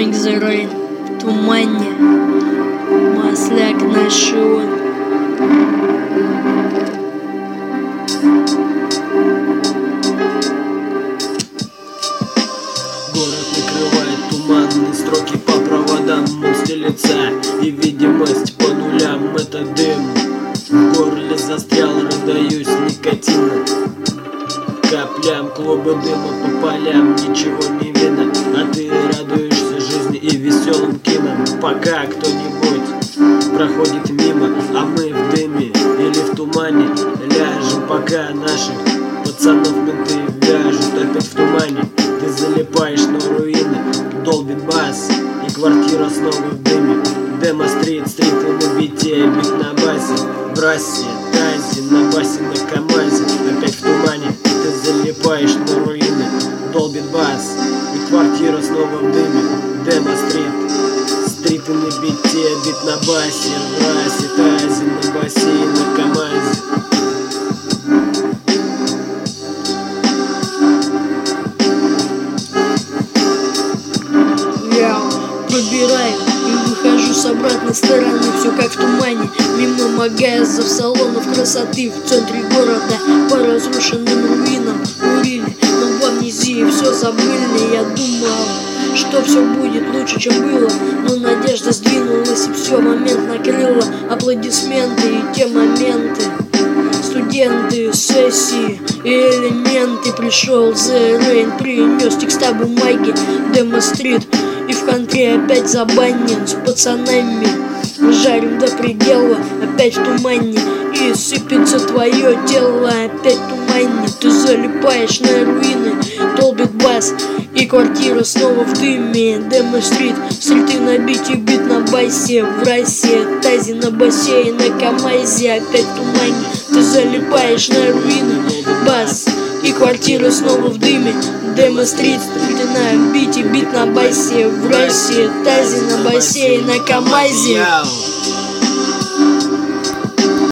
Drink the rain в тумане, масляк нашел. Город накрывает туманные строки, по проводам он стелется, и видимость по нулям — это дым. В горле застрял, раздаюсь никотина каплям, клубы дыма по полям, ничего не видно, а ты радуешься жизни и веселым кином. Пока кто-нибудь проходит мимо, а мы в дыме или в тумане ляжем, пока наших пацанов менты вяжут опять в тумане. Ты залипаешь на руины, долбит бас, и квартира снова в дыме. Демо-стрит, стриты на бите, бит на басе, в рассе, тазе, на басе, на камазе. Опять в тумане, ты залипаешь на руины, долбит бас, и квартира снова в дыме. Демо-стрит, стриты на бите, бит на басе, в рассе, тазе, на басе, на камазе. Пробираю и выхожу с обратной стороны, все как в тумане. Мимо магазов, салонов красоты в центре города, по разрушенным руинам курили, но в амнезии все забыли. Я думал, что все будет лучше, чем было, но надежда сдвинулась и все момент накрыло. Аплодисменты и те моменты, студенты, сессии и элементы. Пришел The Rain, принес текста бумаги, Демо-стрит. И в контре опять забанен с пацанами, жарим до предела, опять в тумане. И сыпется твое тело, опять в тумане. Ты залипаешь на руины, долбит бас, и квартира снова в дыме. Демо-стрит, стриты на бите, бит на басе, в расе, тазе, на басе и на камазе. Опять в тумане, ты залипаешь на руины, бас, и квартира снова в дыме. Демо-стрит, стриты на бите, бит на басе, в расе, тазе, на басе и на камазе.